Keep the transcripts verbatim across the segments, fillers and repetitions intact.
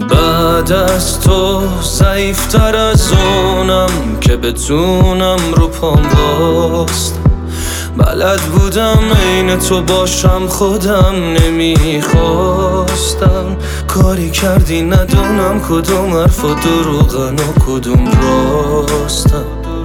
بعد از تو ضعیفتر از اونم که بتونم رو پام باستم. بلد بودم عین تو باشم خودم نمیخواستم. کاری کردی ندونم کدوم حرف و دروغن و کدوم راستم.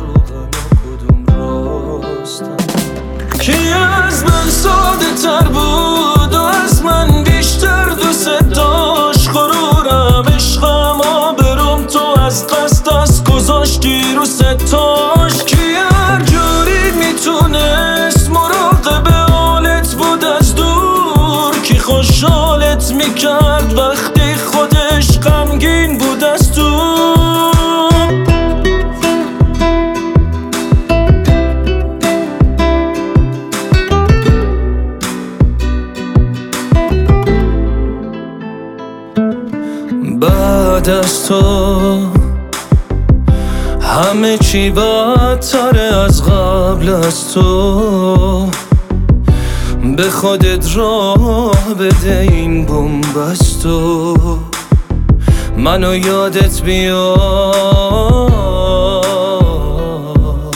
کی از من ساده تر بود و از من بیشتر دوست داشت. غرورم عشقم آبروم تو از قصد دست گذاشتی رو ستاش. کی هر جوری میتونست مراقب حالت بود از دور. کی خوشحالت میکرد وقتی خودش غمگین بود از تو. بعد از تو همه چی بدتره از قبل از تو. به خودت راه بده این بومبستو. منو یادت بیاد.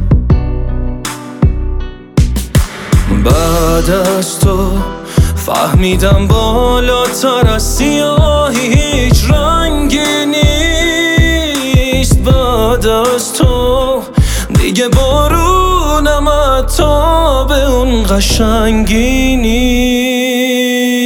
بعد از تو فهمیدم بالاتر از سیاهی هیچ رنگی نیست. بعد از تو دیگه بارونم حتی به اون قشنگی نیست.